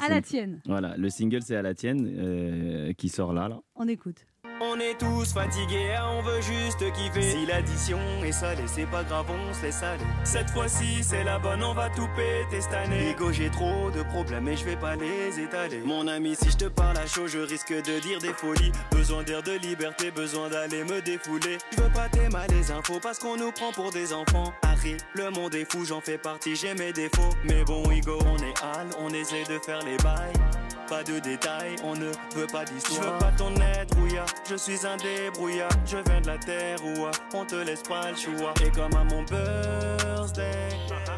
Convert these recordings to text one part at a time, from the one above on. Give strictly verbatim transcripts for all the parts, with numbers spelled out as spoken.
À la tienne. Voilà, le single c'est À la tienne euh, qui sort là, là. On écoute. On est tous fatigués, on veut juste kiffer. Si l'addition est salée, c'est pas grave, on se laisse aller. Cette fois-ci, c'est la bonne, on va tout péter cette année. Ego, j'ai trop de problèmes et je vais pas les étaler. Mon ami, si je te parle à chaud, je risque de dire des folies. Besoin d'air, de liberté, besoin d'aller me défouler. Je veux pas t'aimer les infos parce qu'on nous prend pour des enfants. Harry, le monde est fou, j'en fais partie, j'ai mes défauts. Mais bon, Ego, on est hal, on essaie de faire les bails. Pas de détails, on ne veut pas d'histoire. Je veux pas ton aide, rouillard. Je suis un débrouillard. Je viens de la terre où on te laisse pas le choix. Et comme à mon birthday,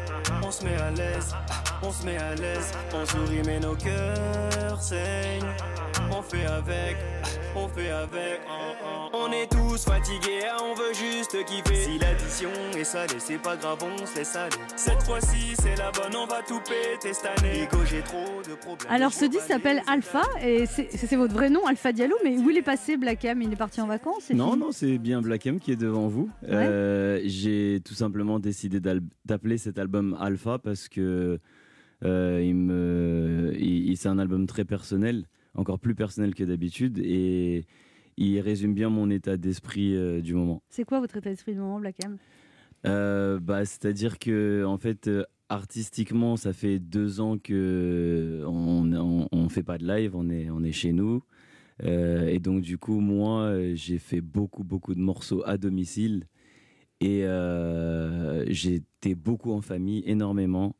on se met à l'aise, on se met à l'aise. On sourit mais nos cœurs saignent. On fait avec, on fait avec. On est tous fatigués, on veut juste kiffer. Si l'addition est salée, c'est pas grave, on se laisse aller. Cette fois-ci, c'est la bonne, on va tout péter cette année. Ego, j'ai trop de problèmes. Alors ce disque s'appelle Alpha et c'est, c'est votre vrai nom, Alpha Diallo, mais où il est passé Black M? Il est parti en vacances? C'est Non, fini non, c'est bien Black M qui est devant vous. Ouais. Euh, j'ai tout simplement décidé d'al- d'appeler cet album Alpha parce que euh, il me, il, il- c'est un album très personnel, encore plus personnel que d'habitude, et il résume bien mon état d'esprit euh, du moment. C'est quoi votre état d'esprit du moment, Black M? Euh, bah, c'est-à-dire que en fait, euh, artistiquement, ça fait deux ans que on, on, on fait pas de live, on est, on est chez nous. Euh, et donc du coup, moi, euh, j'ai fait beaucoup, beaucoup de morceaux à domicile et euh, j'étais beaucoup en famille, énormément.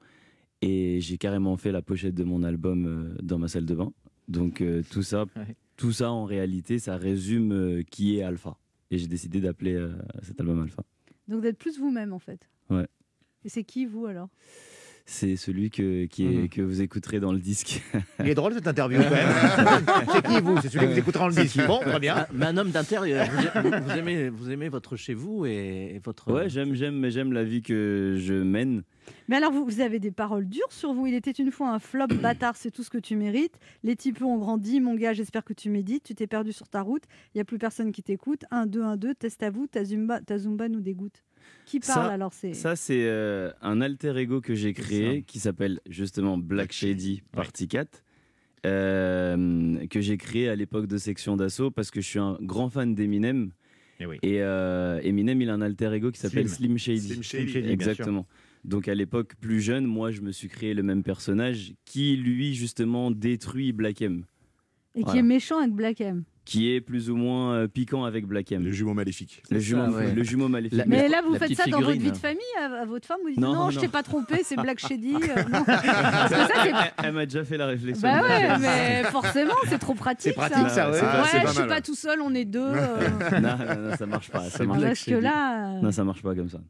Et j'ai carrément fait la pochette de mon album euh, dans ma salle de bain. Donc euh, tout ça, Ouais. tout ça en réalité, ça résume euh, qui est Alpha. Et j'ai décidé d'appeler euh, cet album Alpha. Donc d'être plus vous-même en fait. Ouais. Et c'est qui vous alors? C'est celui que, qui est, Mhm. que vous écouterez dans le disque. Il est drôle cette interview quand même. C'est qui vous? C'est celui que vous écouterez dans le disque. Bon, très bien. Ah, mais un homme d'intérieur, vous, vous- vous aimez, vous aimez votre chez vous et, et votre. Ouais, j'aime, j'aime, mais j'aime la vie que je mène. Mais alors vous, vous avez des paroles dures sur vous. Il était une fois un flop bâtard, c'est tout ce que tu mérites. Les types ont grandi, mon gars, j'espère que tu médites. Tu t'es perdu sur ta route, il n'y a plus personne qui t'écoute. Un, deux, un, deux, test à vous, ta Zumba, ta Zumba nous dégoûte. Qui parle Ça- alors c'est... Ça, c'est euh, un alter ego que j'ai créé qui s'appelle justement Black Shady Party quatre, euh, que j'ai créé à l'époque de Section d'Assaut parce que je suis un grand fan d'Eminem. Eh oui. Et euh, Eminem, il a un alter ego qui s'appelle Slim. Slim Shady. Slim Shady, Slim Shady, bien sûr. Exactement. Donc à l'époque plus jeune, moi, je me suis créé le même personnage qui, lui, justement, détruit Black M. Et qui Voilà. est méchant avec Black M. Qui est plus ou moins euh, piquant avec Black M. Le jumeau maléfique. Le C'est jumeau, ça, ouais. le jumeau maléfique. La- Mais la- là, vous la faites petite ça dans votre figurine. vie de famille à, à votre femme? Vous dites Non, non, je non. t'ai pas trompé, c'est Black Shady. euh, non. Parce que ça, c'est... Elle, elle m'a déjà fait la réflexion. Bah ouais, mais forcément, c'est trop pratique. C'est pratique ça, ouais. c'est pas- Ouais, c'est je pas suis mal, pas ouais. tout seul, on est deux. euh. non, non, non, ça marche pas. Ça C'est marche, Black Parce que Shady. là... euh, non, ça marche pas comme ça.